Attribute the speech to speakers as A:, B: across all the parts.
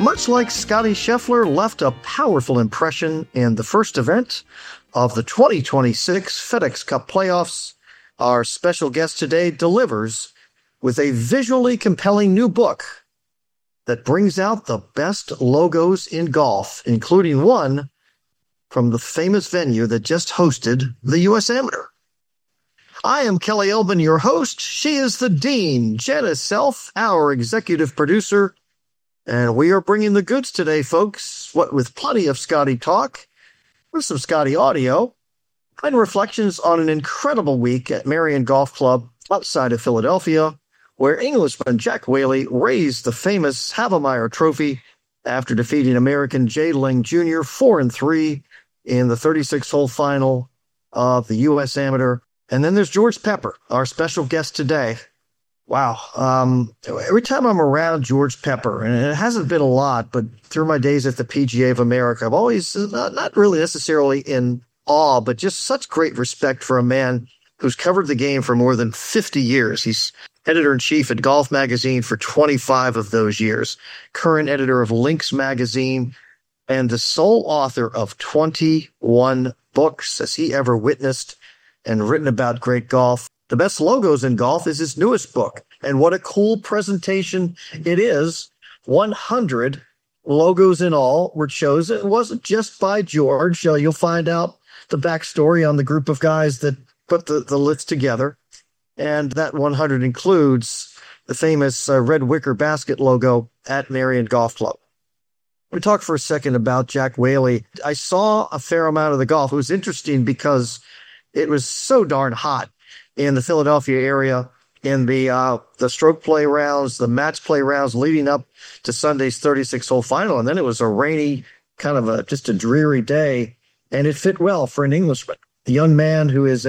A: much like Scotty Scheffler left a powerful impression in the first event of the 2026 FedEx Cup playoffs, our special guest today delivers with a visually compelling new book that brings out the best logos in golf, including one from the famous venue that just hosted the U.S. Amateur. I am Kelly Elbin, your host. She is the Dean, Jenna Self, our executive producer. And we are bringing the goods today, folks, with plenty of Scotty talk, with some Scotty audio, and reflections on an incredible week at Merion Golf Club outside of Philadelphia, where Englishman Jack Whaley raised the famous Havemeyer Trophy after defeating American Jay Ling Jr. 4-3 in the 36-hole final of the U.S. Amateur. And then there's George Pepper, our special guest today. Wow. Every time I'm around George Pepper, and it hasn't been a lot, but through my days at the PGA of America, I've always, not really necessarily in awe, but just such great respect for a man who's covered the game for more than 50 years. He's editor-in-chief at Golf Magazine for 25 of those years, current editor of Links Magazine, and the sole author of 21 books as he ever witnessed and written about great golf. The Best Logos in Golf is his newest book, and what a cool presentation it is. 100 logos in all were chosen. It wasn't just by George. You'll find out the backstory on the group of guys that put the list together, and that 100 includes the famous red wicker basket logo at Merion Golf Club. We talk for a second about Jack Whaley. I saw a fair amount of the golf. It was interesting because it was so darn hot in the Philadelphia area in the stroke play rounds, the match play rounds leading up to Sunday's 36-hole final. And then it was a rainy, kind of just a dreary day, and it fit well for an Englishman. The young man who's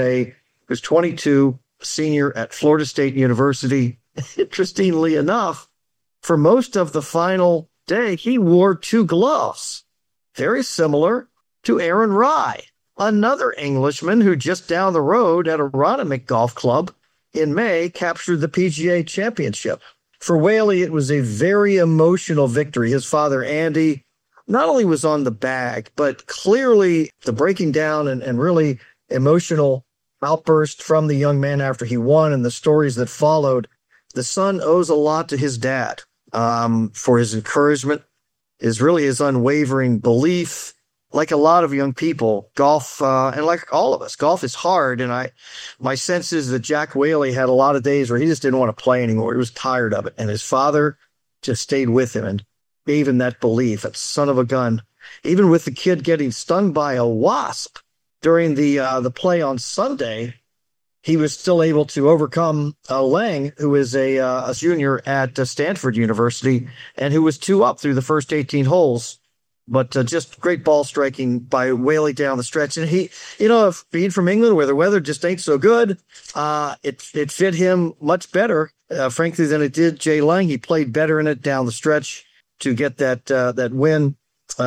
A: 22, senior at Florida State University. Interestingly enough, for most of the final day, he wore two gloves, very similar to Aaron Rai, another Englishman who just down the road at Aronimink Golf Club in May captured the PGA Championship. For Whaley, it was a very emotional victory. His father, Andy, not only was on the bag, but clearly the breaking down and really emotional outburst from the young man after he won and the stories that followed. The son owes a lot to his dad for his encouragement, is really his unwavering belief. Like a lot of young people, golf, and like all of us, golf is hard. And my sense is that Jack Whaley had a lot of days where he just didn't want to play anymore. He was tired of it. And his father just stayed with him and gave him that belief, that son of a gun. Even with the kid getting stung by a wasp during the play on Sunday, he was still able to overcome Lang, who is a junior at Stanford University and who was 2 up through the first 18 holes. But just great ball striking by Whaley down the stretch. And he, if being from England where the weather just ain't so good, it fit him much better, frankly, than it did Jay Lang. He played better in it down the stretch to get that win.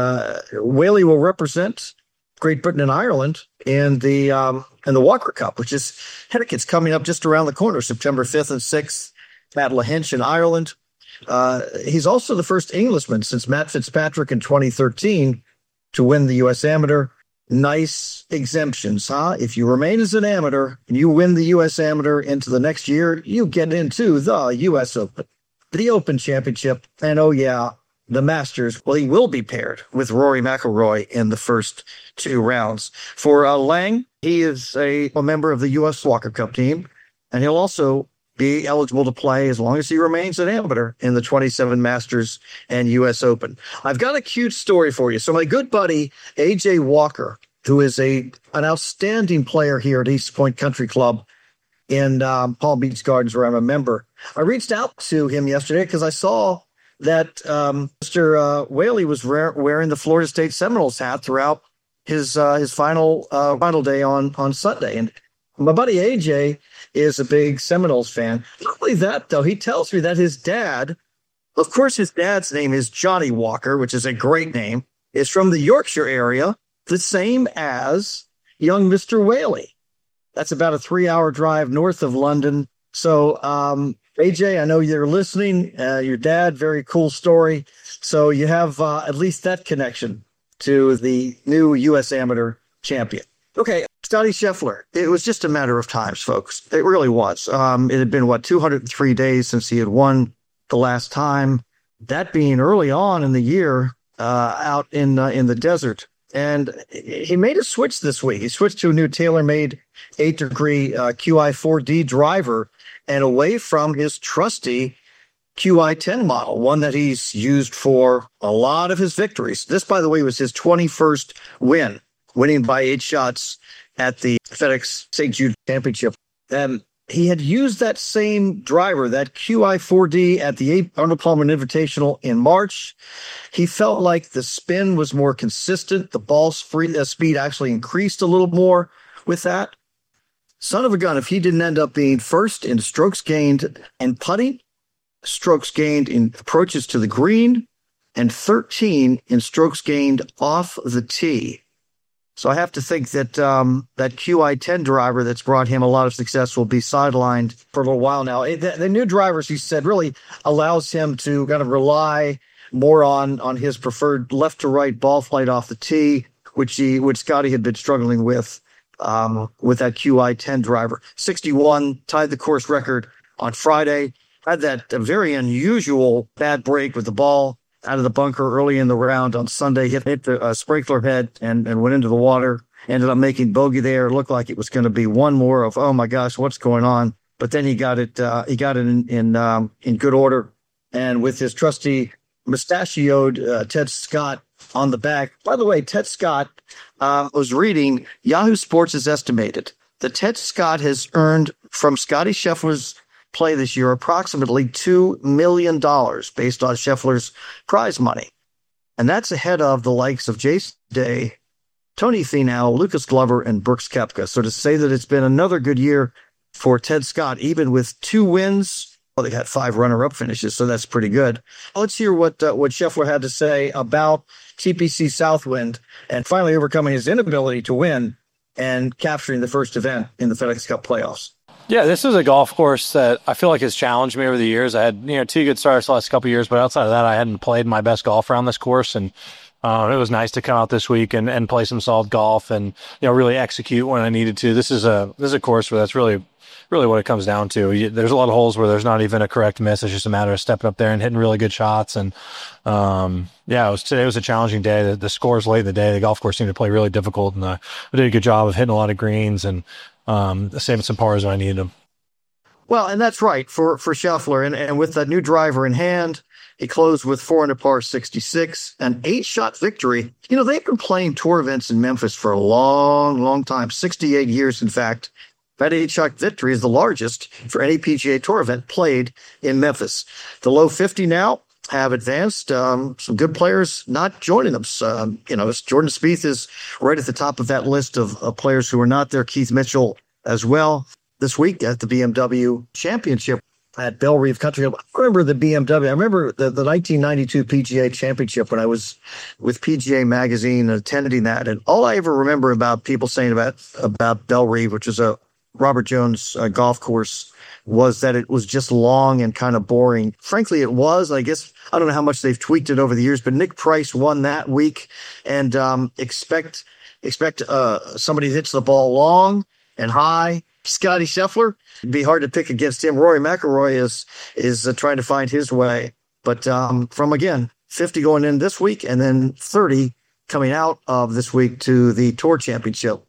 A: Whaley will represent Great Britain and Ireland in the Walker Cup, which is Hedican's coming up just around the corner, September 5th and 6th at Lahinch in Ireland. He's also the first Englishman since Matt Fitzpatrick in 2013 to win the U.S. Amateur. Nice exemptions, huh? If you remain as an amateur and you win the U.S. Amateur into the next year, you get into the U.S. Open, the Open Championship, and oh yeah, the Masters. Well, he will be paired with Rory McIlroy in the first 2 rounds. For Lang, he is a member of the U.S. Walker Cup team, and he'll also be eligible to play as long as he remains an amateur in the 27 Masters and U.S. Open. I've got a cute story for you. So my good buddy, A.J. Walker, who is an outstanding player here at East Point Country Club in Palm Beach Gardens, where I'm a member, I reached out to him yesterday because I saw that Mr. Whaley was wearing the Florida State Seminoles hat throughout his final day on Sunday. And my buddy AJ is a big Seminoles fan. Not only that, though, he tells me that his dad, of course, his dad's name is Johnny Walker, which is a great name, is from the Yorkshire area, the same as young Mr. Whaley. That's about a 3-hour drive north of London. So AJ, I know you're listening. Your dad, very cool story. So you have at least that connection to the new U.S. Amateur champion. Okay, Scotty Scheffler. It was just a matter of times, folks. It really was. It had been, 203 days since he had won the last time. That being early on in the year, out in the desert. And he made a switch this week. He switched to a new TaylorMade 8-degree QI4D driver and away from his trusty QI10 model, one that he's used for a lot of his victories. This, by the way, was his 21st win, winning by 8 shots at the FedEx St. Jude Championship. And he had used that same driver, that QI4D, at the Arnold Palmer Invitational in March. He felt like the spin was more consistent. The ball speed actually increased a little more with that. Son of a gun, if he didn't end up being first in strokes gained and putting, strokes gained in approaches to the green, and 13 in strokes gained off the tee. So I have to think that that QI10 driver that's brought him a lot of success will be sidelined for a little while now. The new drivers, he said, really allows him to kind of rely more on his preferred left to right ball flight off the tee, which Scotty had been struggling with that QI10 driver. 61 tied the course record on Friday. Had that very unusual bad break with the ball out of the bunker early in the round on Sunday, hit the sprinkler head and went into the water. Ended up making bogey there. It looked like it was going to be one more of, oh my gosh, what's going on? But then he got it in good order. And with his trusty mustachioed Ted Scott on the back. By the way, Ted Scott was reading Yahoo Sports has estimated that Ted Scott has earned from Scotty Scheffler's play this year approximately $2 million based on Scheffler's prize money. And that's ahead of the likes of Jason Day, Tony Finau, Lucas Glover, and Brooks Koepka. So to say that it's been another good year for Ted Scott, even with 2 wins, well, they had 5 runner-up finishes, so that's pretty good. Let's hear what Scheffler had to say about TPC Southwind and finally overcoming his inability to win and capturing the first event in the FedEx Cup playoffs.
B: Yeah, this is a golf course that I feel like has challenged me over the years. I had 2 good starts the last couple of years, but outside of that, I hadn't played my best golf around this course, and it was nice to come out this week and play some solid golf and really execute when I needed to. This is a course where that's really what it comes down to. There's a lot of holes where there's not even a correct miss. It's just a matter of stepping up there and hitting really good shots. And today was a challenging day. The scores late in the day, the golf course seemed to play really difficult, and I did a good job of hitting a lot of greens and saving some pars when I needed them.
A: Well, and that's right for Scheffler. And with that new driver in hand, he closed with 4 under par 66, an 8-shot victory. They've been playing tour events in Memphis for a long, long time, 68 years, in fact. That 8-shot victory is the largest for any PGA Tour event played in Memphis. The low 50 now have advanced. Some good players not joining them. Jordan Spieth is right at the top of that list of players who are not there. Keith Mitchell as well. This week at the BMW Championship at Bellerive Country Club. I remember the BMW. I remember the 1992 PGA Championship when I was with PGA Magazine attending that. And all I ever remember about people saying about Bellerive, which is a Robert Jones golf course, was that it was just long and kind of boring. Frankly, it was. I guess I don't know how much they've tweaked it over the years, but Nick Price won that week, and expect somebody that hits the ball long and high. Scotty Scheffler, it'd be hard to pick against him. Rory McIlroy is trying to find his way, but from again 50 going in this week and then 30 coming out of this week to the Tour Championship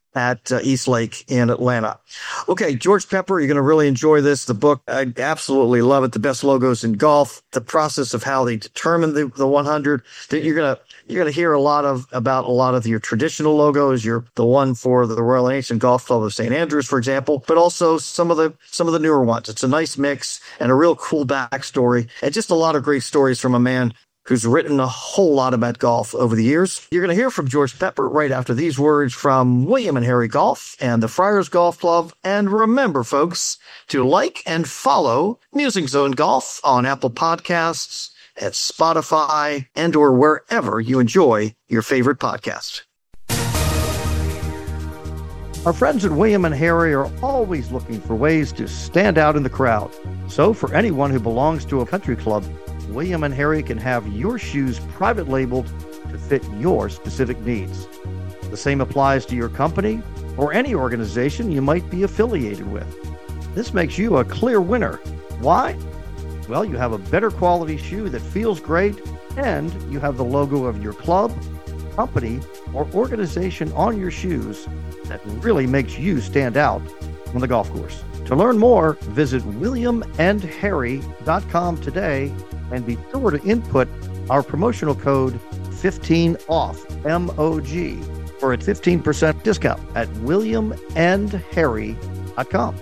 A: at East Lake in Atlanta. Okay, George Pepper, you're going to really enjoy this. The book, I absolutely love it. The best logos in golf, the process of how they determine the 100. You're going to hear about a lot of your traditional logos. You're the one for the Royal Ancient Golf Club of St. Andrews, for example, but also some of the newer ones. It's a nice mix and a real cool backstory, and just a lot of great stories from a man who's written a whole lot about golf over the years. You're going to hear from George Pepper right after these words from William and Harry Golf and the Friars Golf Club. And remember, folks, to like and follow Musing Zone Golf on Apple Podcasts, at Spotify, and or wherever you enjoy your favorite podcast. Our friends at William and Harry are always looking for ways to stand out in the crowd. So for anyone who belongs to a country club, William and Harry can have your shoes private labeled to fit your specific needs. The same applies to your company or any organization you might be affiliated with. This makes you a clear winner. Why? Well, you have a better quality shoe that feels great, and you have the logo of your club, company, or organization on your shoes that really makes you stand out on the golf course. To learn more, visit williamandharry.com today and be sure to input our promotional code 15OFF, M-O-G, for a 15% discount at williamandharry.com.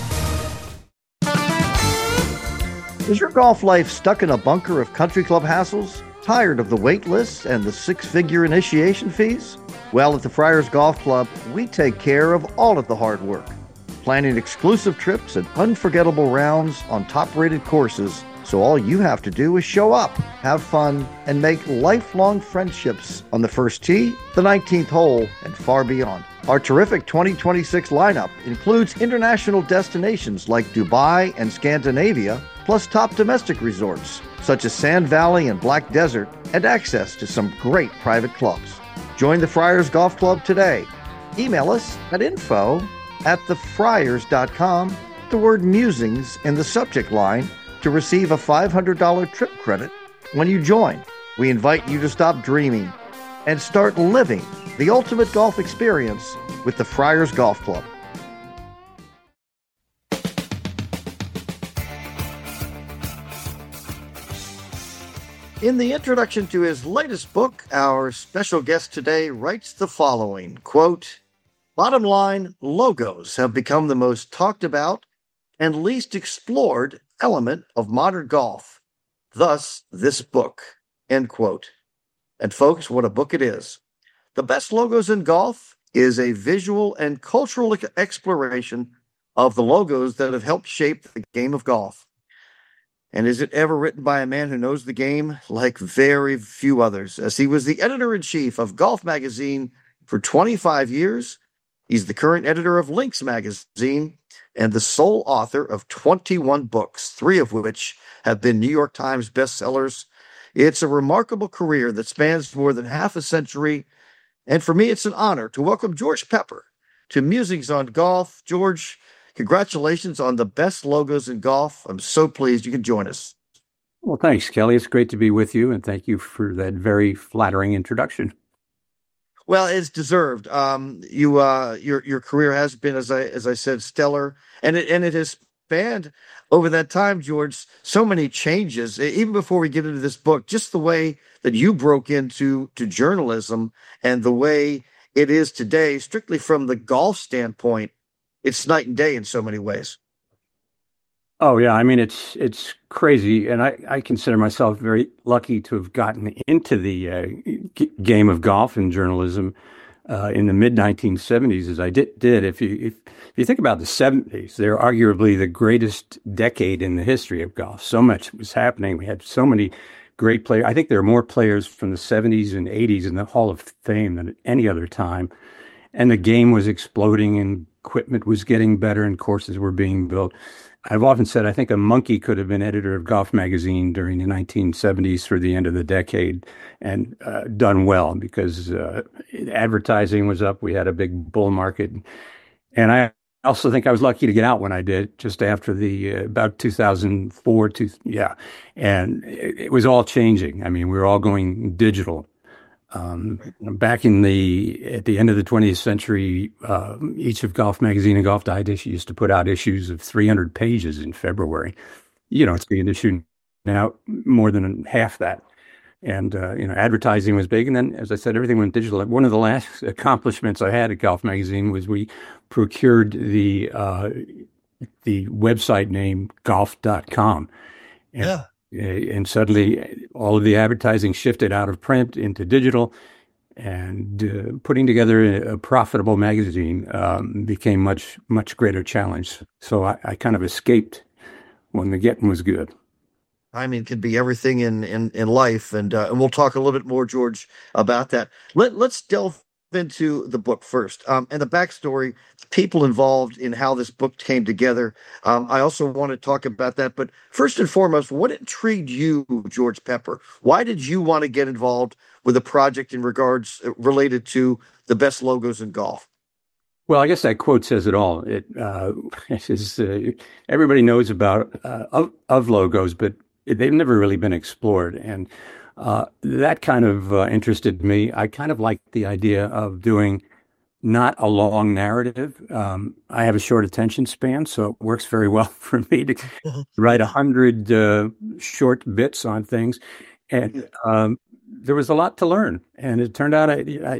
A: Is your golf life stuck in a bunker of country club hassles? Tired of the wait lists and the six-figure initiation fees? Well, at the Friars Golf Club, we take care of all of the hard work, planning exclusive trips and unforgettable rounds on top-rated courses. So all you have to do is show up, have fun, and make lifelong friendships on the first tee, the 19th hole, and far beyond. Our terrific 2026 lineup includes international destinations like Dubai and Scandinavia, plus top domestic resorts such as Sand Valley and Black Desert, and access to some great private clubs. Join the Friars Golf Club today. Email us at info@thefriars.com, the word musings in the subject line to receive a $500 trip credit when you join. We invite you to stop dreaming and start living the ultimate golf experience with the Friars Golf Club. In the introduction to his latest book, our special guest today writes the following, quote, "Bottom line, logos have become the most talked about and least explored element of modern golf. Thus, this book," end quote. And folks, what a book it is. The Best Logos in Golf is a visual and cultural exploration of the logos that have helped shape the game of golf. And is it ever written by a man who knows the game like very few others, as he was the editor-in-chief of Golf Magazine for 25 years. He's the current editor of Links Magazine and the sole author of 21 books, 3 of which have been New York Times bestsellers. It's a remarkable career that spans more than half a century. And for me, it's an honor to welcome George Pepper to Musings on Golf. George, congratulations on the best logos in golf. I'm so pleased you can join us.
C: Well, thanks, Kelly. It's great to be with you, and thank you for that very flattering introduction.
A: Well, it's deserved. Your career has been, as I said, stellar, and it has spanned over that time, George, so many changes. Even before we get into this book, just the way that you broke into journalism and the way it is today, strictly from the golf standpoint, it's night and day in so many ways.
C: Oh, yeah. I mean, it's crazy. And I consider myself very lucky to have gotten into the game of golf and journalism in the mid-1970s as I did. If you think about the 70s, they're arguably the greatest decade in the history of golf. So much was happening. We had so many great players. I think there are more players from the 70s and 80s in the Hall of Fame than at any other time. And the game was exploding and equipment was getting better and courses were being built. I've often said I think a monkey could have been editor of Golf Magazine during the 1970s through the end of the decade and done well because advertising was up. We had a big bull market. And I also think I was lucky to get out when I did, just after the about 2004. And it was all changing. I mean, we were all going digital. Back at the end of the 20th century, each of Golf Magazine and Golf Digest used to put out issues of 300 pages in February. It's being issued now more than half that. And, advertising was big. And then, as I said, everything went digital. One of the last accomplishments I had at Golf Magazine was we procured the website name golf.com.
A: Yeah.
C: And suddenly all of the advertising shifted out of print into digital, and putting together a profitable magazine became much, much greater challenge. So I kind of escaped when the getting was good.
A: I mean, it can be everything in life. And we'll talk a little bit more, George, about that. Let's delve into the book first, and the backstory, people involved in how this book came together. I also want to talk about that. But first and foremost, what intrigued you, George Pepper? Why did you want to get involved with a project in regards related to the best logos in golf?
C: Well, I guess that quote says it all. It is, everybody knows about of logos, but they've never really been explored, and that kind of interested me. I kind of like the idea of doing not a long narrative. I have a short attention span, so it works very well for me to write 100 short bits on things, and there was a lot to learn, and it turned out,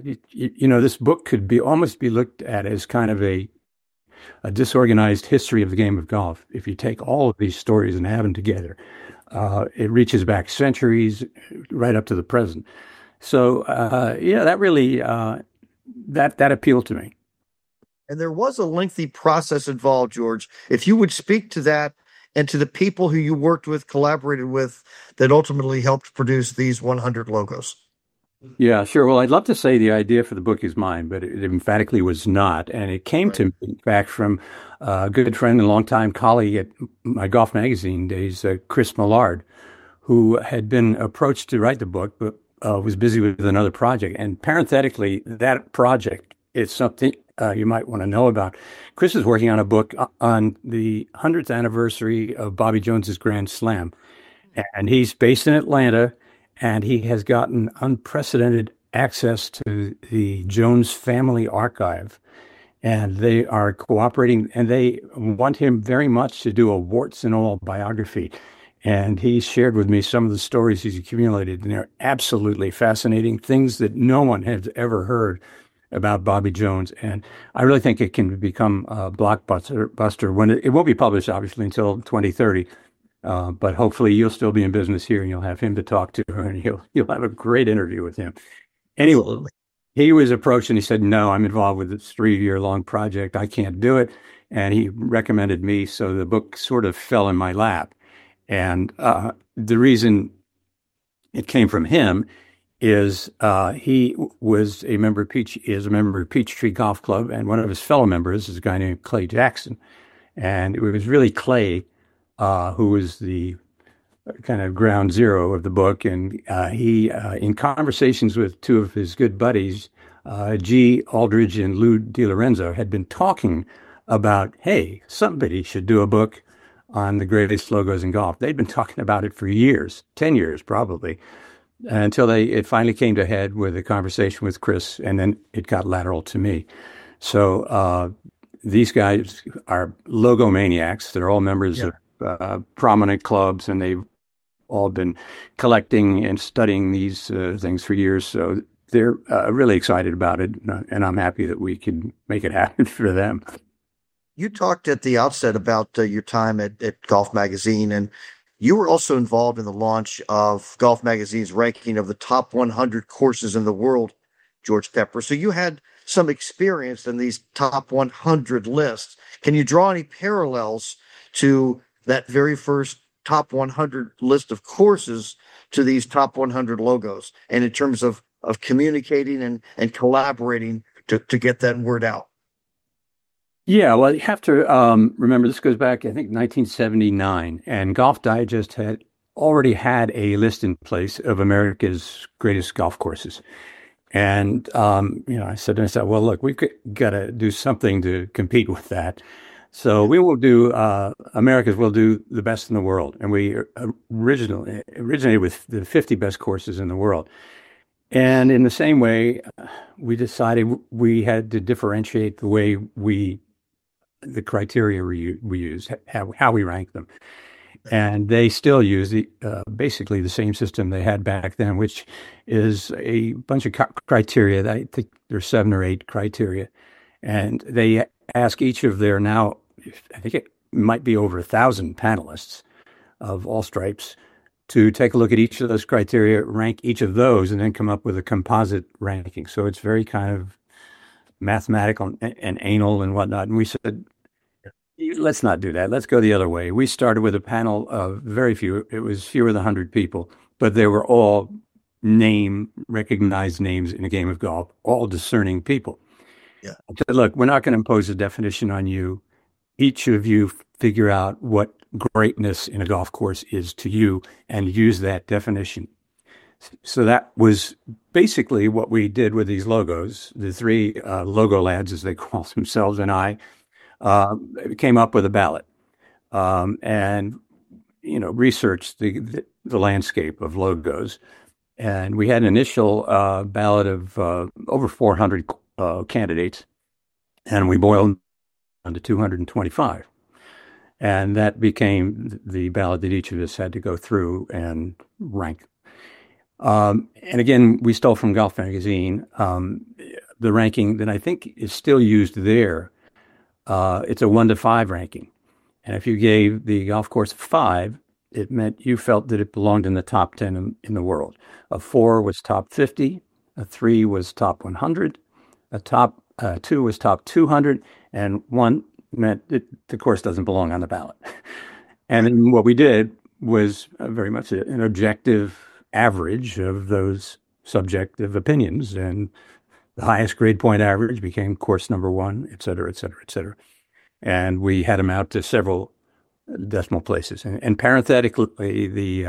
C: this book could be almost be looked at as kind of a disorganized history of the game of golf. If you take all of these stories and add them together, it reaches back centuries, right up to the present. So, that really that appealed to me.
A: And there was a lengthy process involved, George. If you would speak to that and to the people who you worked with, collaborated with, that ultimately helped produce these 100 logos.
C: Yeah, sure. Well, I'd love to say the idea for the book is mine, but it emphatically was not. And it came to me, in fact, from a good friend and longtime colleague at my Golf Magazine days, Chris Millard, who had been approached to write the book, but was busy with another project. And parenthetically, that project is something you might want to know about. Chris is working on a book on the 100th anniversary of Bobby Jones's Grand Slam. And he's based in Atlanta, and he has gotten unprecedented access to the Jones family archive. And they are cooperating, and they want him very much to do a warts and all biography. And he shared with me some of the stories he's accumulated, and they're absolutely fascinating, things that no one has ever heard about Bobby Jones. And I really think it can become a blockbuster when it won't be published, obviously, until 2030. But hopefully you'll still be in business here, and you'll have him to talk to, and you'll have a great interview with him. Anyway, absolutely. He was approached and he said, "No, I'm involved with this 3-year-long project. I can't do it." And he recommended me. So the book sort of fell in my lap. And the reason it came from him is he was a member of Peachtree Golf Club, and one of his fellow members is a guy named Clay Jackson. And it was really Clay who was the kind of ground zero of the book. And he, in conversations with two of his good buddies, G. Aldridge and Lou DiLorenzo, had been talking about, hey, somebody should do a book on the greatest logos in golf. They'd been talking about it for years, 10 years probably, until it finally came to head with a conversation with Chris, and then it got lateral to me. So these guys are logo maniacs. They're all members of prominent clubs, and they've all been collecting and studying these things for years. So they're really excited about it, and I'm happy that we can make it happen for them.
A: You talked at the outset about your time at Golf Magazine, and you were also involved in the launch of Golf Magazine's ranking of the top 100 courses in the world, George Pepper. So you had some experience in these top 100 lists. Can you draw any parallels to that very first top 100 list of courses to these top 100 logos, and in terms of communicating and collaborating to get that word out?
C: Yeah, well, you have to remember this goes back, I think, 1979, and Golf Digest had already had a list in place of America's greatest golf courses. And, I said to myself, well, look, we've got to do something to compete with that. So we will do, America's will do the best in the world. And we originated with the 50 best courses in the world. And in the same way, we decided we had to differentiate the way the criteria we use, how we rank them. And they still use basically the same system they had back then, which is a bunch of criteria. I think there's 7 or 8 criteria. And they ask each of their now, I think it might be over 1,000 panelists of all stripes to take a look at each of those criteria, rank each of those, and then come up with a composite ranking. So it's very kind of mathematical and anal and whatnot. And we said, let's not do that. Let's go the other way. We started with a panel of very few. It was fewer than 100 people, but they were all recognize names in a game of golf, all discerning people.
A: Yeah.
C: I said, look, we're not going to impose a definition on you. Each of you figure out what greatness in a golf course is to you and use that definition. So that was basically what we did with these logos. The three logo lads, as they call themselves, and I came up with a ballot and researched the landscape of logos. And we had an initial ballot of over 400 candidates, and we boiled down to 225. And that became the ballot that each of us had to go through and rank. And again, we stole from Golf Magazine the ranking that I think is still used there. It's a 1 to 5 ranking. And if you gave the golf course a 5, it meant you felt that it belonged in the top 10 in the world. A 4 was top 50, a 3 was top 100, a top 2 was top 200, and 1 meant that the course doesn't belong on the ballot. And then what we did was very much an objective average of those subjective opinions, and the highest grade point average became course number 1, et cetera, et cetera, et cetera. And we had them out to several decimal places. And parenthetically,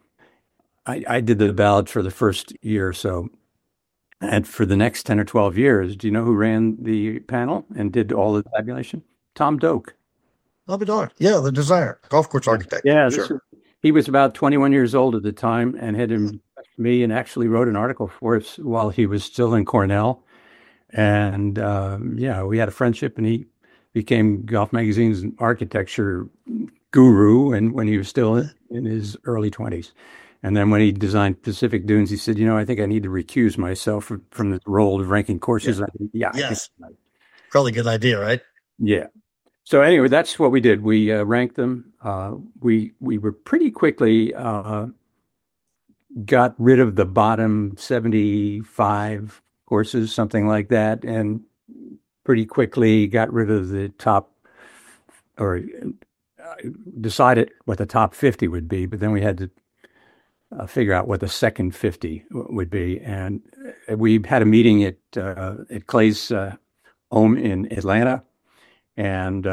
C: I did the ballot for the first year or so. And for the next 10 or 12 years, do you know who ran the panel and did all the tabulation? Tom Doak.
A: I'll be darned. Yeah, the designer, golf course architect.
C: Yeah,
A: sure.
C: He was about 21 years old at the time and had impressed me and actually wrote an article for us while he was still in Cornell. And we had a friendship, and he became Golf Magazine's architecture guru, and when he was still in his early 20s. And then when he designed Pacific Dunes, he said, I think I need to recuse myself from the role of ranking courses.
A: Yeah. Yes. Probably a good idea, right?
C: Yeah. So anyway, that's what we did. We ranked them. We were pretty quickly got rid of the bottom 75 courses, something like that, and pretty quickly got rid of the top, or decided what the top 50 would be. But then we had to figure out what the second 50 would be. And we had a meeting at Clay's home in Atlanta, and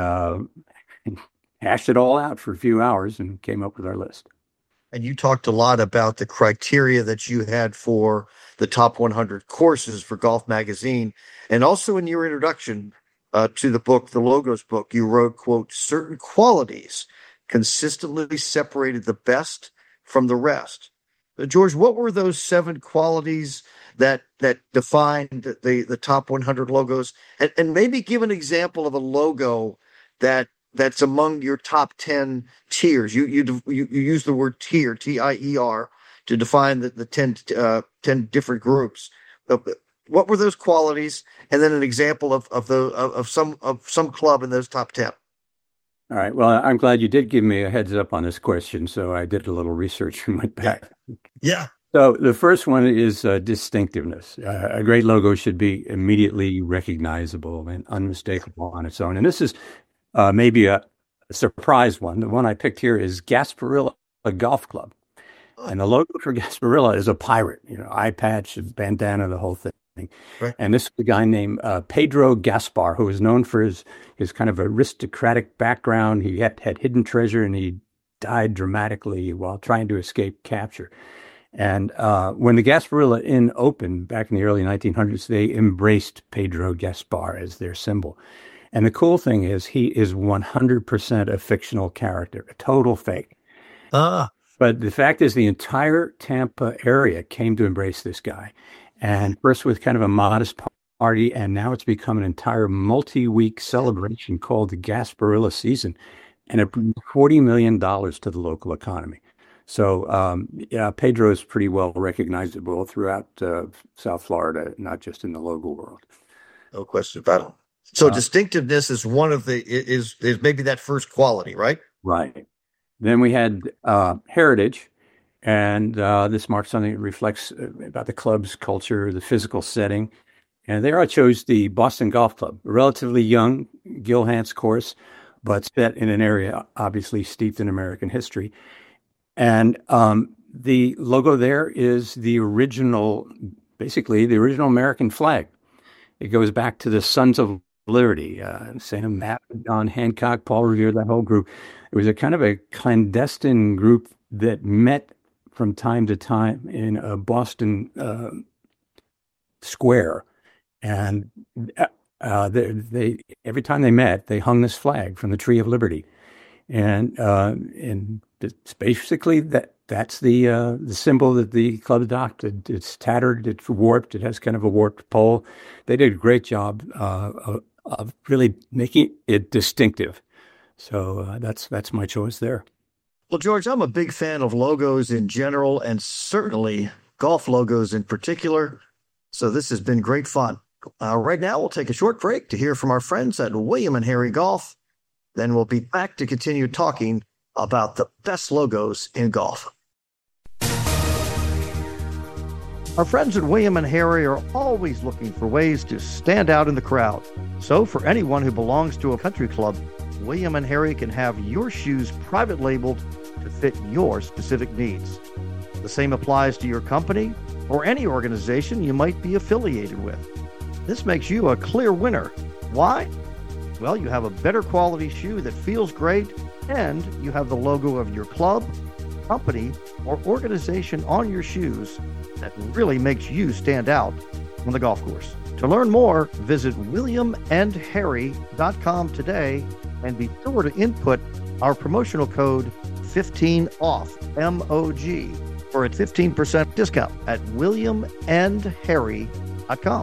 C: hashed it all out for a few hours and came up with our list.
A: And you talked a lot about the criteria that you had for the top 100 courses for Golf Magazine. And also in your introduction to the book, the Logos book, you wrote, quote, certain qualities consistently separated the best from the rest. George, what were those 7 qualities that defined the top 100 logos? And maybe give an example of a logo that's among your top 10 tiers. You use the word tier, T-I-E-R, to define the 10 different groups. What were those qualities? And then an example of some club in those top 10.
C: All right. Well, I'm glad you did give me a heads up on this question. So I did a little research and went back.
A: Yeah.
C: So the first one is distinctiveness. A great logo should be immediately recognizable and unmistakable on its own. And this is maybe a surprise one. The one I picked here is Gasparilla Golf Club. And the logo for Gasparilla is a pirate, eye patch, bandana, the whole thing. Right. And this is a guy named Pedro Gaspar, who is known for his kind of aristocratic background. He had hidden treasure, and he died dramatically while trying to escape capture. And when the Gasparilla Inn opened back in the early 1900s, they embraced Pedro Gaspar as their symbol. And the cool thing is he is 100% a fictional character, a total fake. But the fact is the entire Tampa area came to embrace this guy. And first with kind of a modest party, and now it's become an entire multi-week celebration called the Gasparilla season. And it brings $40 million to the local economy. So, Pedro is pretty well recognizable throughout South Florida, not just in the local world.
A: No question about it. So distinctiveness is one of is maybe that first quality, right?
C: Right. Then we had heritage, and this marks something that reflects about the club's culture, the physical setting. And there I chose the Boston Golf Club, a relatively young Gil Hanse course, but set in an area obviously steeped in American history. And the logo there is basically the original American flag. It goes back to the Sons of Liberty, Sam Mapp, Don Hancock, Paul Revere, that whole group. It was a kind of a clandestine group that met from time to time in a Boston square, and they every time they met, they hung this flag from the Tree of Liberty, and it's basically that's the symbol that the club adopted. It's tattered, it's warped, it has kind of a warped pole. They did a great job of really making it distinctive. So that's my choice there.
A: Well, George, I'm a big fan of logos in general, and certainly golf logos in particular. So this has been great fun. Right now, we'll take a short break to hear from our friends at William & Harry Golf. Then we'll be back to continue talking about the best logos in golf. Our friends at William & Harry are always looking for ways to stand out in the crowd. So for anyone who belongs to a country club, William & Harry can have your shoes private labeled to fit your specific needs. The same applies to your company or any organization you might be affiliated with. This makes you a clear winner. Why? Well, you have a better quality shoe that feels great, and you have the logo of your club, company, or organization on your shoes that really makes you stand out on the golf course. To learn more, visit williamandharry.com today and be sure to input our promotional code 15OFF, MOG, for a 15% discount at williamandharry.com.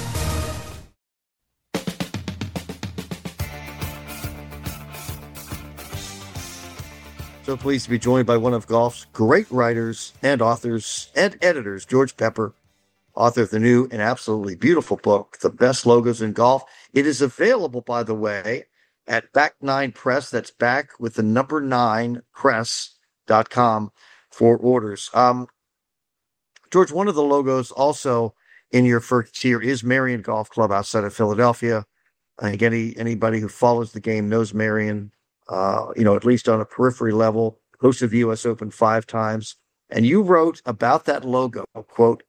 A: So pleased to be joined by one of golf's great writers and authors and editors, George Pepper, author of the new and absolutely beautiful book, The Best Logos in Golf. It is available, by the way, at Back 9 Press. That's back with the number 9 press.com for orders. George, one of the logos also in your first tier is Merion Golf Club outside of Philadelphia. I think anybody who follows the game knows Merion, at least on a periphery level, hosted the U.S. Open 5 times. And you wrote about that logo, quote,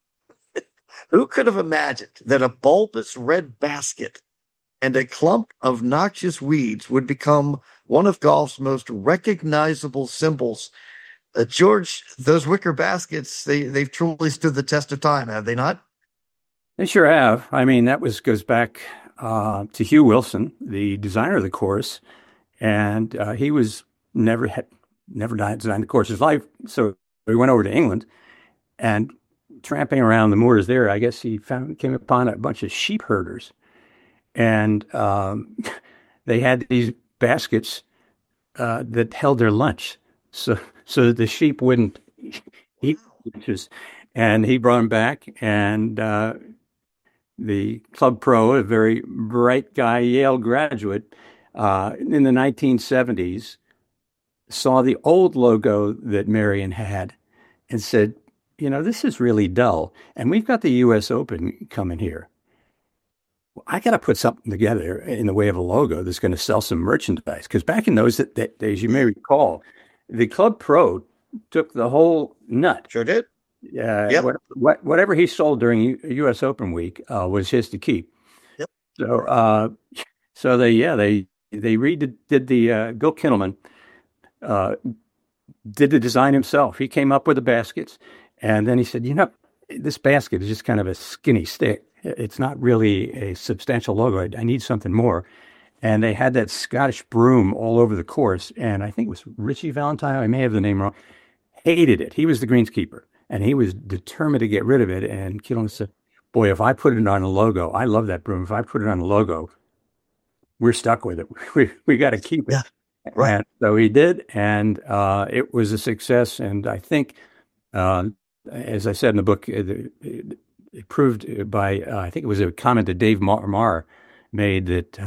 A: "Who could have imagined that a bulbous red basket and a clump of noxious weeds would become one of golf's most recognizable symbols?" George, those wicker baskets, they've truly stood the test of time, have they not?
C: They sure have. I mean, that goes back to Hugh Wilson, the designer of the course, and he was never designed the course in his life. So he went over to England, and tramping around the moors there, I guess he came upon a bunch of sheep herders, and they had these baskets that held their lunch, so that the sheep wouldn't eat lunches. And he brought them back, and the club pro, a very bright guy, Yale graduate, in the 1970s, saw the old logo that Merion had and said, this is really dull. And we've got the U.S. Open coming here. Well, I got to put something together in the way of a logo that's going to sell some merchandise. Because back in those days, you may recall, the club pro took the whole nut.
A: Sure did.
C: Yep. Whatever he sold during U.S. Open week was his to keep.
A: Yep.
C: So they redid the Bill Kittleman did the design himself. He came up with the baskets, and then he said, this basket is just kind of a skinny stick. It's not really a substantial logo. I need something more. And they had that Scottish broom all over the course, and I think it was Richie Valentine, I may have the name wrong, hated it. He was the greenskeeper, and he was determined to get rid of it. And Kittleman said, boy, if I put it on a logo, I love that broom. If I put it on a logo, we're stuck with it. We got to keep it.
A: Yeah, right.
C: And so he did, and it was a success. And I think, as I said in the book, it proved by, I think it was a comment that Dave Marr made that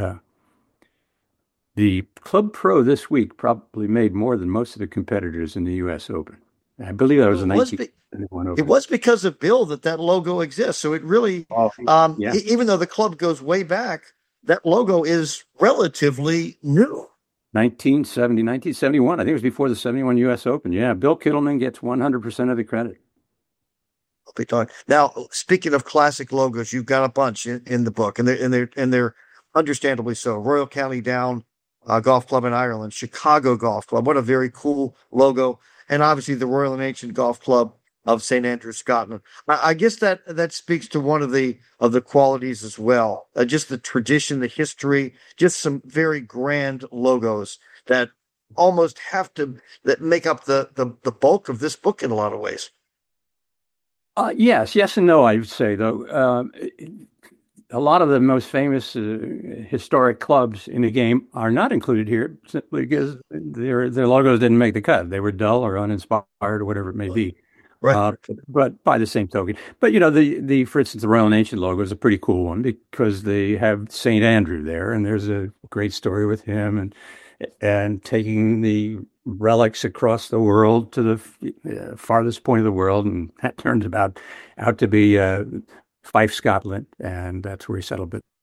C: the Club Pro this week probably made more than most of the competitors in the U.S. Open. I believe that was a 1971 Open.
A: It was because of Bill that logo exists. So it really, even though the club goes way back, that logo is relatively new.
C: 1971. I think it was before the 71 U.S. Open. Yeah, Bill Kittleman gets 100% of the credit.
A: I'll be talking now. Speaking of classic logos, you've got a bunch in the book, and they're understandably so. Royal County Down Golf Club in Ireland, Chicago Golf Club. What a very cool logo, and obviously the Royal and Ancient Golf Club of St Andrews, Scotland. I guess that speaks to one of the qualities as well. Just the tradition, the history, just some very grand logos that almost that make up the bulk of this book in a lot of ways.
C: Yes and no, I would say, though. A lot of the most famous historic clubs in the game are not included here simply because their logos didn't make the cut. They were dull or uninspired or whatever it may be.
A: Right.
C: But by the same token, but for instance, the Royal and Ancient logo is a pretty cool one because they have St. Andrew there, and there's a great story with him and taking the relics across the world to the farthest point of the world, and that turns out to be Fife, Scotland, and that's where he settled. But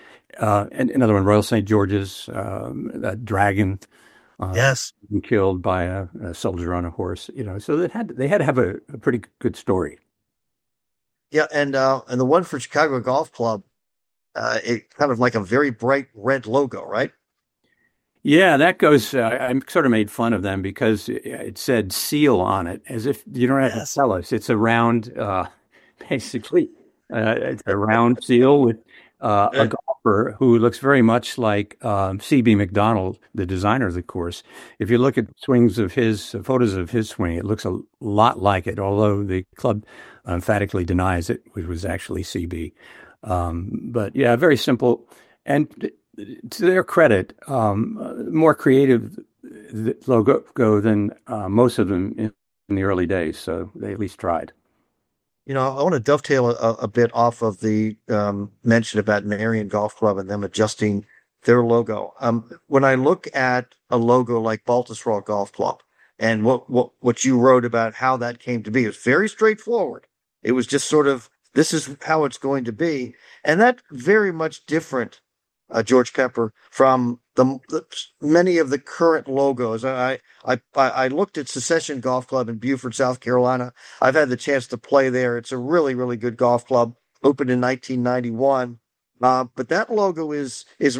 C: and another one, Royal St. George's, that dragon,
A: yes,
C: killed by a soldier on a horse. So they had to have a pretty good story.
A: Yeah, and the one for Chicago Golf Club, it kind of like a very bright red logo, right?
C: Yeah, that goes. I sort of made fun of them because it said "seal" on it, as if you don't have to tell us. It's a round, basically, it's a round seal with a golfer who looks very much like C.B. Macdonald, the designer of the course. If you look at photos of his swing, it looks a lot like it, although the club emphatically denies it was actually C.B. But yeah, very simple. And to their credit, more creative logo than most of them in the early days. So they at least tried.
A: I want to dovetail a bit off of the mention about Marion Golf Club and them adjusting their logo. When I look at a logo like Baltusrol Golf Club and what you wrote about how that came to be, it's very straightforward. It was just sort of, this is how it's going to be. And that's very much different, George Pepper, from the many of the current logos. I looked at Secession Golf Club in Beaufort, South Carolina. I've had the chance to play there. It's a really, really good golf club, opened in 1991. But that logo has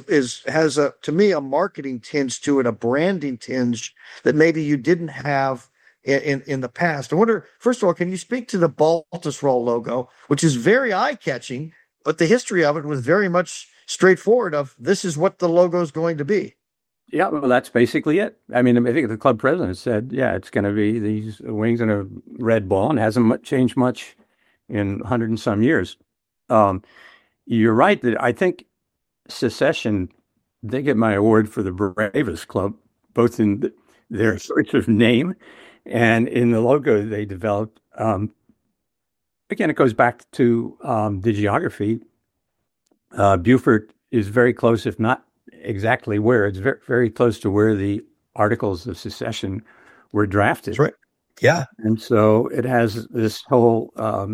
A: to me a marketing tinge to it, a branding tinge that maybe you didn't have in the past. I wonder, first of all, can you speak to the Baltusrol logo, which is very eye-catching, but the history of it was very much straightforward of this is what the logo is going to be.
C: Yeah, well, that's basically it. I mean, I think the club president said, yeah, it's going to be these wings and a red ball, and hasn't changed much in 100 and some years. You're right that I think Secession, they get my award for the bravest club, both in their sort of name and in the logo they developed. Again, it goes back to the geography. Beaufort is very close, if not exactly where. It's very, very close to where the Articles of Secession were drafted.
A: That's right. Yeah.
C: And so it has this whole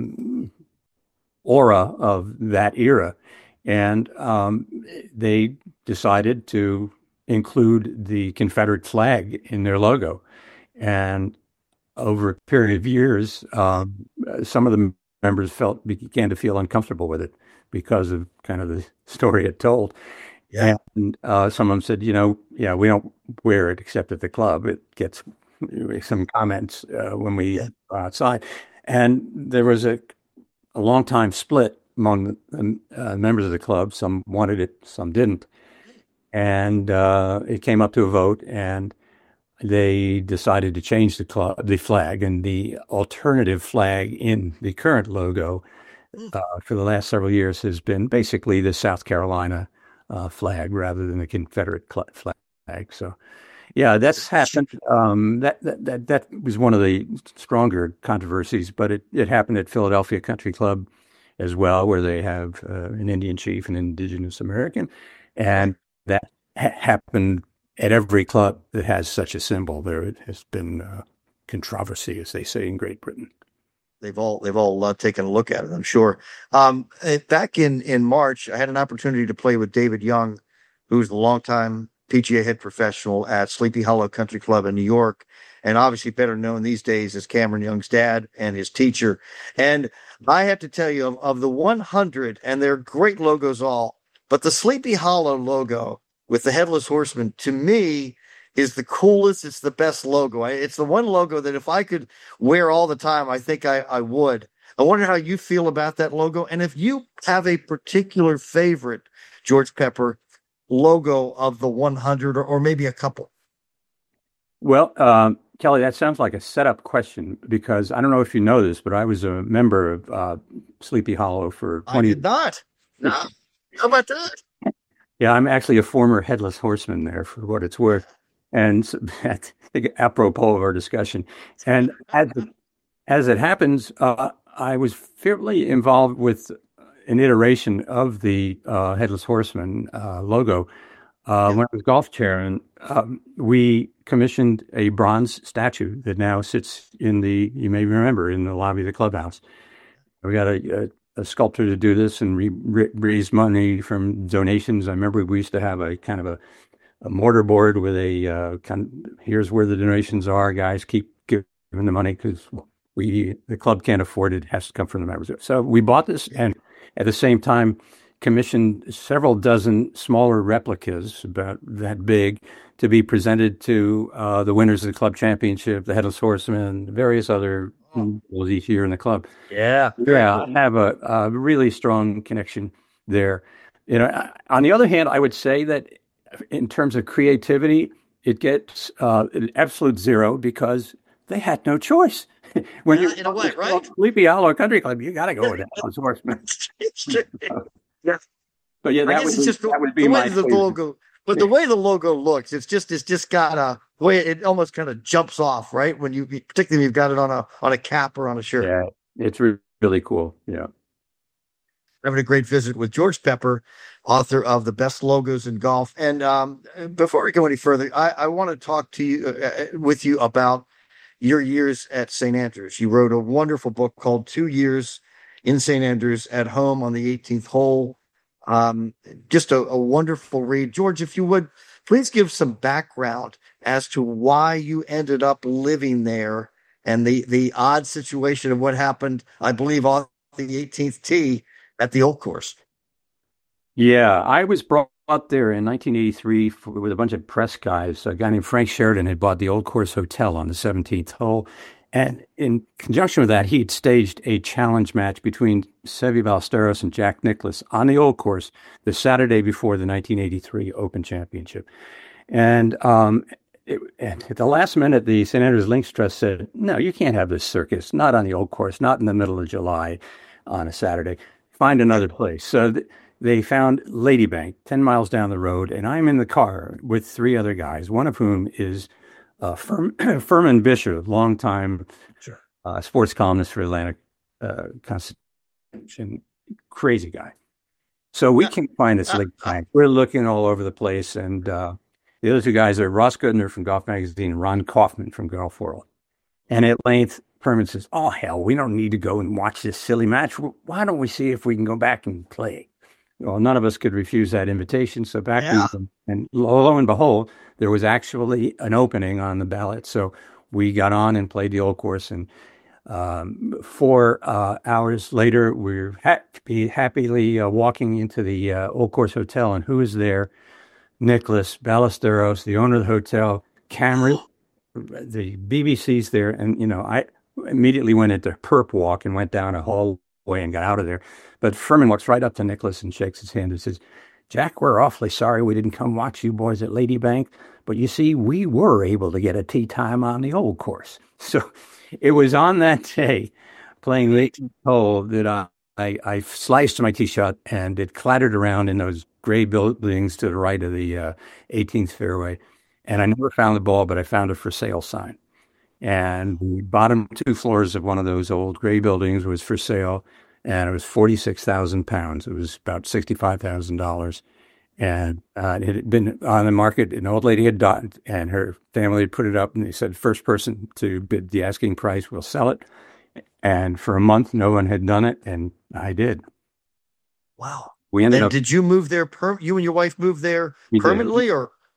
C: aura of that era. And they decided to include the Confederate flag in their logo. And over a period of years, some of the members began to feel uncomfortable with it because of kind of the story it told.
A: Yeah.
C: And some of them said, we don't wear it except at the club. It gets some comments when we are outside. And there was a long time split among the members of the club. Some wanted it, some didn't. And it came up to a vote, and they decided to change the flag, and the alternative flag in the current logo for the last several years has been basically the South Carolina flag rather than the Confederate flag. So, yeah, that's happened. That was one of the stronger controversies, but it happened at Philadelphia Country Club as well, where they have an Indian chief, an Indigenous American, and that happened at every club that has such a symbol. There has been controversy, as they say in Great Britain.
A: They've all taken a look at it, I'm sure. Back in March, I had an opportunity to play with David Young, who's the longtime PGA head professional at Sleepy Hollow Country Club in New York, and obviously better known these days as Cameron Young's dad and his teacher. And I have to tell you, of the 100, and they're great logos all, but the Sleepy Hollow logo with the Headless Horseman, to me, is the coolest. It's the best logo. It's the one logo that if I could wear all the time, I think I would. I wonder how you feel about that logo. And if you have a particular favorite, George Pepper, logo of the 100 or maybe a couple.
C: Well, Kelly, that sounds like a setup question because I don't know if you know this, but I was a member of Sleepy Hollow for 20
A: years. I did not. No. How about that?
C: Yeah, I'm actually a former Headless Horseman there for what it's worth. And so, apropos of our discussion. And as it happens, I was fairly involved with an iteration of the Headless Horseman logo when I was golf chair. And we commissioned a bronze statue that now sits you may remember, in the lobby of the clubhouse. We got a sculptor to do this and raise money from donations. I remember we used to have a kind of a mortar board with a here's where the donations are, guys, keep giving the money because the club can't afford it. It has to come from the members. So we bought this and at the same time commissioned several dozen smaller replicas about that big to be presented to the winners of the club championship, the Headless Horseman, various other people each year in the club.
A: Yeah.
C: I have a really strong connection there. On the other hand, I would say that in terms of creativity, it gets an absolute zero because they had no choice. When you're
A: in a way, right?
C: Sleepy Hollow Country Club, you got to go with that Horseman.
A: Yeah.
C: But yeah, that would be my
A: logo. But the way the logo looks, it's just got a way it almost kind of jumps off, right? When particularly you've got it on a cap or on a shirt.
C: Yeah, it's really cool. Yeah.
A: Having a great visit with George Pepper, author of The Best Logos in Golf. And before we go any further, I want to talk to you with you about your years at St. Andrews. You wrote a wonderful book called 2 Years in St. Andrews at Home on the 18th Hole. Just a wonderful read. George, if you would, please give some background as to why you ended up living there and the odd situation of what happened, I believe, on the 18th tee at the Old Course.
C: Yeah, I was brought up there in 1983 with a bunch of press guys. A guy named Frank Sheridan had bought the Old Course Hotel on the 17th hole. And in conjunction with that, he'd staged a challenge match between Seve Ballesteros and Jack Nicklaus on the Old Course the Saturday before the 1983 Open Championship. And at the last minute, the St. Andrews Links Trust said, no, you can't have this circus, not on the Old Course, not in the middle of July on a Saturday. Find another place. So they found Ladybank 10 miles down the road, and I'm in the car with 3 other guys, one of whom is Furman Bishop, longtime sports columnist for Atlantic Constitution, crazy guy. So we can't find this Ladybank. We're looking all over the place, and the other 2 guys are Ross Goodner from Golf Magazine and Ron Kaufman from Golf World. And at length, Furman says, oh, hell, we don't need to go and watch this silly match. Why don't we see if we can go back and play? Well, none of us could refuse that invitation. So back and lo and behold, there was actually an opening on the ballot. So we got on and played the Old Course. And 4 hours later, we're happily walking into the Old Course Hotel. And who is there? Nicklaus Ballesteros, the owner of the hotel, Cameron, the BBC's there. And, I immediately went into perp walk and went down a hallway and got out of there. But Furman walks right up to Nicklaus and shakes his hand and says, Jack, we're awfully sorry we didn't come watch you boys at Ladybank. But you see, we were able to get a tee time on the Old Course. So it was on that day playing the 18th hole that I sliced my tee shot and it clattered around in those gray buildings to the right of the 18th fairway. And I never found the ball, but I found a for sale sign. And the bottom 2 floors of one of those old gray buildings was for sale. And it was 46,000 pounds. It was about $65,000. And it had been on the market. An old lady had died, and her family had put it up. And they said, first person to bid the asking price will sell it. And for a month, no one had done it. And I did.
A: Wow.
C: We ended up.
A: Did you move there? You and your wife moved there permanently, or?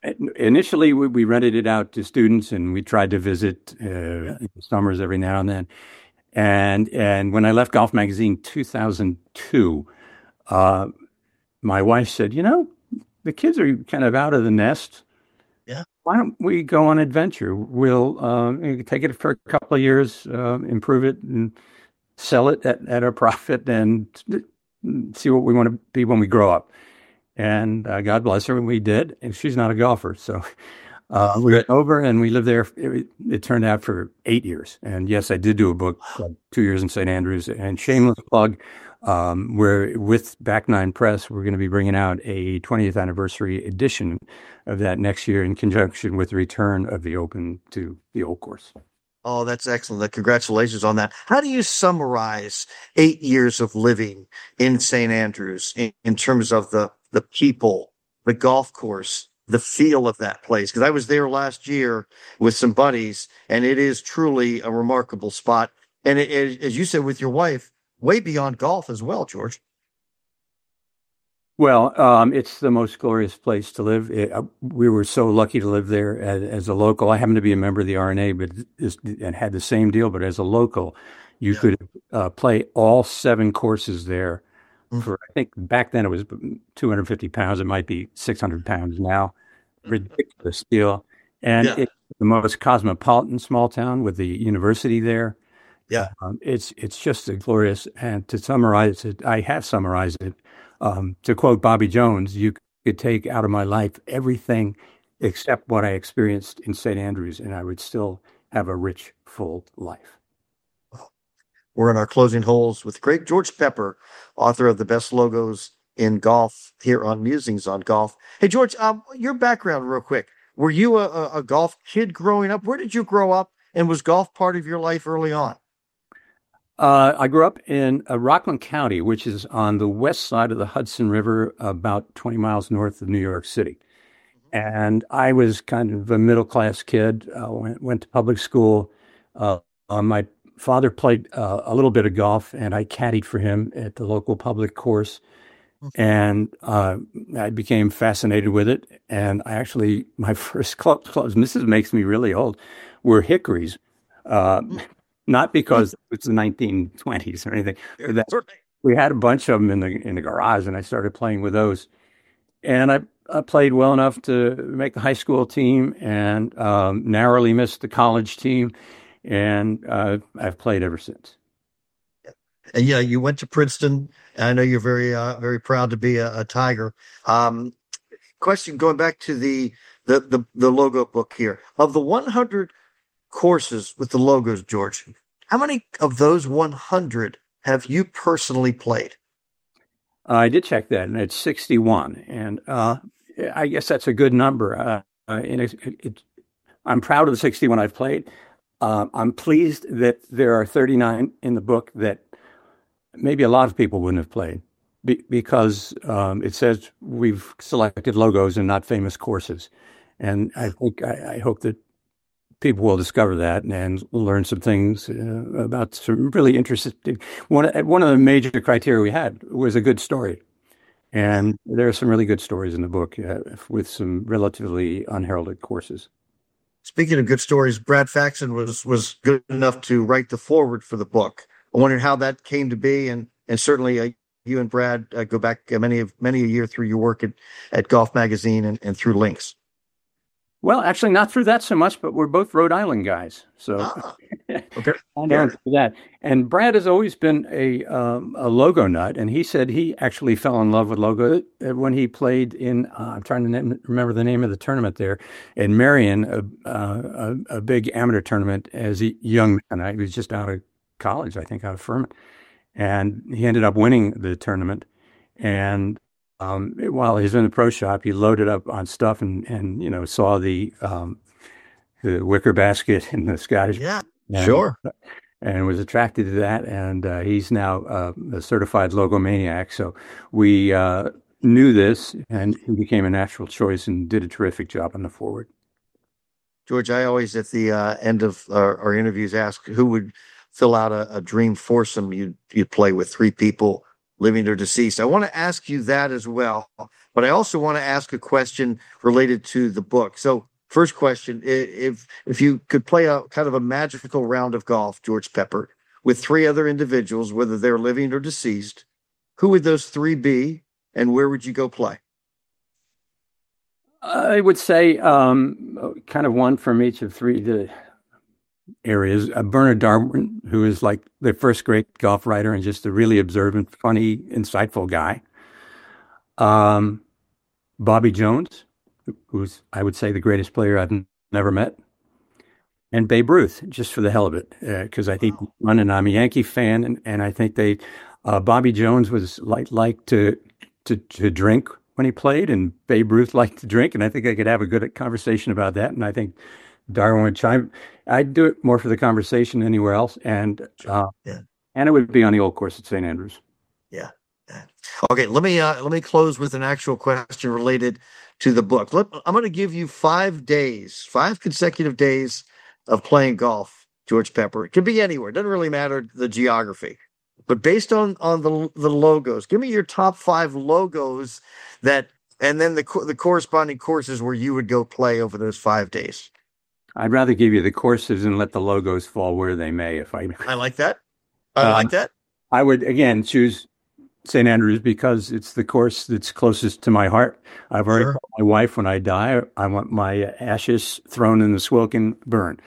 C: Initially, we rented it out to students, and we tried to visit in the summers every now and then. And when I left Golf Magazine 2002, uh, my wife said, "You know, the kids are kind of out of the nest.
A: Yeah.
C: Why don't we go on adventure? We'll take it for a couple of years, improve it, and sell it at a profit, and see what we want to be when we grow up." And God bless her, we did. And she's not a golfer, so we went over and we lived there. It turned out for 8 years. And yes, I did do a book called 2 Years in St. Andrews. And shameless plug, we're with Back Nine Press. We're going to be bringing out a 20th anniversary edition of that next year in conjunction with the return of the Open to the Old Course.
A: Oh, that's excellent. Congratulations on that. How do you summarize 8 years of living in St. Andrews in terms of the people, the golf course, the feel of that place? Because I was there last year with some buddies, and it is truly a remarkable spot. And as you said with your wife, way beyond golf as well, George.
C: Well, it's the most glorious place to live. We were so lucky to live there as a local. I happen to be a member of the R&A, and had the same deal. But as a local, you could play all 7 courses there for, I think back then it was 250 pounds. It might be 600 pounds now. Ridiculous deal. And it's the most cosmopolitan small town with the university there.
A: Yeah.
C: It's just a glorious. And to summarize it, I have summarized it. To quote Bobby Jones, you could take out of my life everything except what I experienced in St. Andrews, and I would still have a rich, full life.
A: We're in our closing holes with great George Pepper, author of the best logos in golf here on Musings on Golf. Hey, George, your background real quick. Were you a golf kid growing up? Where did you grow up? And was golf part of your life early on?
C: I grew up in Rockland County, which is on the west side of the Hudson River, about 20 miles north of New York City. And I was kind of a middle-class kid, went to public school. My father played a little bit of golf, and I caddied for him at the local public course. And I became fascinated with it. And my first clubs, and this makes me really old, were hickories. Not because it's the 1920s or anything. We had a bunch of them in the garage, and I started playing with those. And I played well enough to make the high school team, and narrowly missed the college team. And I've played ever since.
A: And yeah, you went to Princeton. I know you're very, very proud to be a Tiger. Question going back to the logo book here. Of the 100 courses with the logos, George, how many of those 100 have you personally played?
C: I did check that, and it's 61. And I guess that's a good number. And I'm proud of the 61 I've played. I'm pleased that there are 39 in the book that maybe a lot of people wouldn't have played because it says we've selected logos and not famous courses. And I hope that people will discover that and learn some things about some really interesting. One of the major criteria we had was a good story. And there are some really good stories in the book with some relatively unheralded courses.
A: Speaking of good stories, Brad Faxon was good enough to write the foreword for the book. I wondered how that came to be, and certainly you and Brad go back many a year through your work at Golf Magazine and through Links.
C: Well, actually, not through that so much, but we're both Rhode Island guys, so
A: okay.
C: I know through that. And Brad has always been a logo nut, and he said he actually fell in love with logo when he played in. I'm trying to remember the name of the tournament there in Marion, a big amateur tournament as a young man. He was just out of college, I think, out of Furman, and he ended up winning the tournament. And while he was in the pro shop, he loaded up on stuff and saw the wicker basket in the Scottish.
A: Yeah, sure.
C: And was attracted to that. And he's now a certified logomaniac. So we knew this, and he became a natural choice and did a terrific job on the forward.
A: George, I always at the end of our interviews ask who would fill out a dream foursome you'd play with 3 people. living or deceased. I want to ask you that as well, but I also want to ask a question related to the book. So, first question, if you could play a kind of a magical round of golf, George Pepper, with three other individuals, whether they're living or deceased, who would those three be, and where would you go play?
C: I would say kind of one from each of the areas. Bernard Darwin, who is like the first great golf writer and just a really observant, funny, insightful guy. Bobby Jones, who's, I would say, the greatest player I've never met. And Babe Ruth, just for the hell of it, because I think and I'm a Yankee fan, and I think Bobby Jones was like to drink when he played, and Babe Ruth liked to drink, and I think I could have a good conversation about that. And I think Darwin would chime. I'd do it more for the conversation than anywhere else, and it would be on the old course at St. Andrews.
A: Yeah. Okay, let me close with an actual question related to the book. I'm going to give you 5 days, 5 consecutive days of playing golf, George Pepper. It could be anywhere. It doesn't really matter the geography. But based on the logos, give me your top 5 logos and then the corresponding courses where you would go play over those 5 days.
C: I'd rather give you the courses and let the logos fall where they may.
A: I like that. I like that.
C: I would again choose St. Andrews because it's the course that's closest to my heart. I've already told my wife when I die, I want my ashes thrown in the Swilken burn.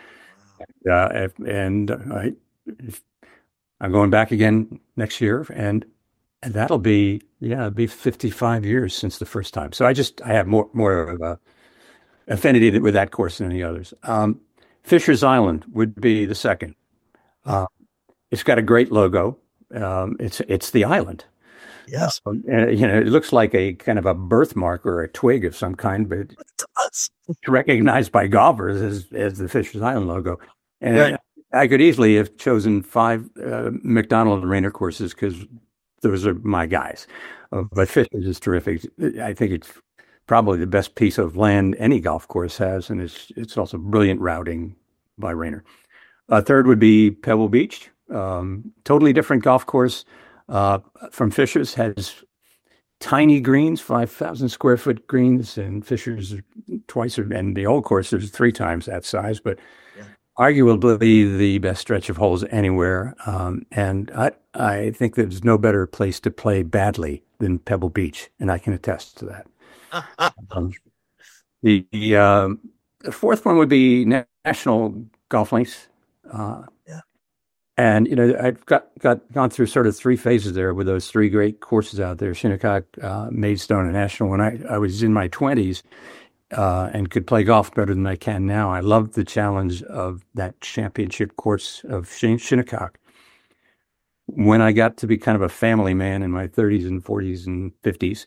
C: I'm going back again next year, and that'll be, it'll be 55 years since the first time. So I have more of a affinity with that course than any others. Fisher's Island would be the second. It's got a great logo. It's the island.
A: Yes.
C: It looks like a kind of a birthmark or a twig of some kind, but it's recognized by golfers as the Fisher's Island logo. And I could easily have chosen 5 McDonald and Raynor courses because those are my guys. But Fisher's is terrific. I think it's probably the best piece of land any golf course has, and it's also brilliant routing by Raynor. Third would be Pebble Beach. Totally different golf course from Fisher's. Has tiny greens, 5,000 square foot greens, and Fisher's and the old course is 3 times that size, but arguably the best stretch of holes anywhere. And I think there's no better place to play badly than Pebble Beach, and I can attest to that. The fourth one would be National Golf Links. And, I've gone through sort of 3 phases there with those 3 great courses out there, Shinnecock, Maidstone, and National. When I was in my 20s and could play golf better than I can now, I loved the challenge of that championship course of Shinnecock. When I got to be kind of a family man in my 30s and 40s and 50s,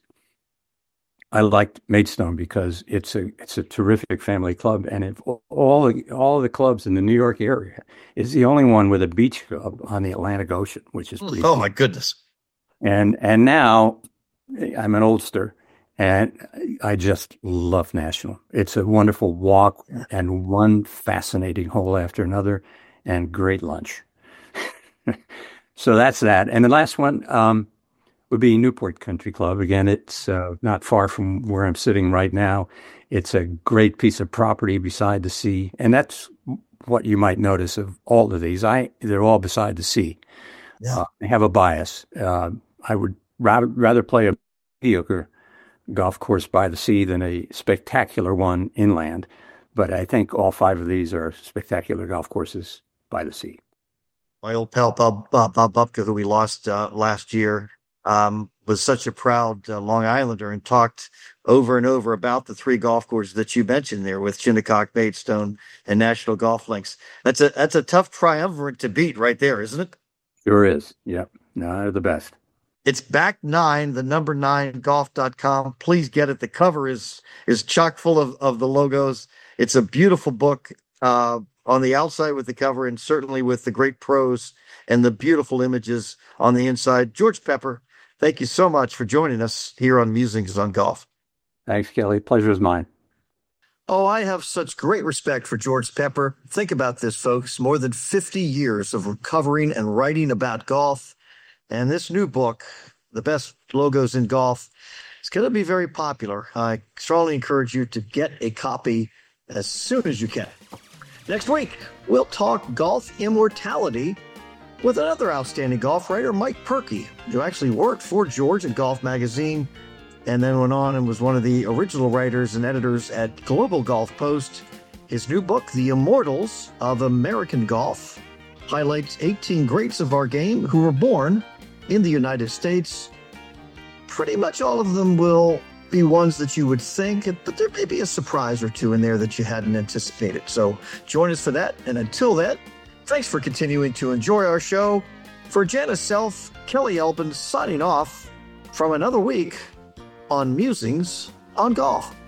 C: I liked Maidstone because it's a terrific family club, and if all the clubs in the New York area is the only one with a beach club on the Atlantic Ocean, which is pretty cool.
A: My goodness!
C: And now I'm an oldster, and I just love National. It's a wonderful walk and one fascinating hole after another, and great lunch. So that's that. And the last one would be Newport Country Club. Again, it's not far from where I'm sitting right now. It's a great piece of property beside the sea. And that's what you might notice of all of these. They're all beside the sea. Yeah. I have a bias. I would rather play a mediocre golf course by the sea than a spectacular one inland. But I think all 5 of these are spectacular golf courses by the sea.
A: My old pal, Bob Bupka, who we lost last year, was such a proud Long Islander and talked over and over about the 3 golf courses that you mentioned there with Shinnecock, Maidstone, and National Golf Links. That's a tough triumvirate to beat right there, isn't it?
C: Sure is. Yep. No, they're the best.
A: It's back 9, the number 9golf.com. Please get it. The cover is chock full of the logos. It's a beautiful book on the outside with the cover, and certainly with the great prose and the beautiful images on the inside. George Pepper, thank you so much for joining us here on Musings on Golf.
C: Thanks, Kelly. Pleasure is mine.
A: Oh, I have such great respect for George Pepper. Think about this, folks. More than 50 years of covering and writing about golf. And this new book, the best logos in golf. It's going to be very popular. I strongly encourage you to get a copy as soon as you can. Next week, we'll talk golf immortality with another outstanding golf writer, Mike Perkey, who actually worked for George at Golf Magazine and then went on and was one of the original writers and editors at Global Golf Post. His new book, The Immortals of American Golf, highlights 18 greats of our game who were born in the United States. Pretty much all of them will be ones that you would think, but there may be a surprise or two in there that you hadn't anticipated. So join us for that. And until then, thanks for continuing to enjoy our show. For Janice Self, Kelly Elbin signing off from another week on Musings on Golf.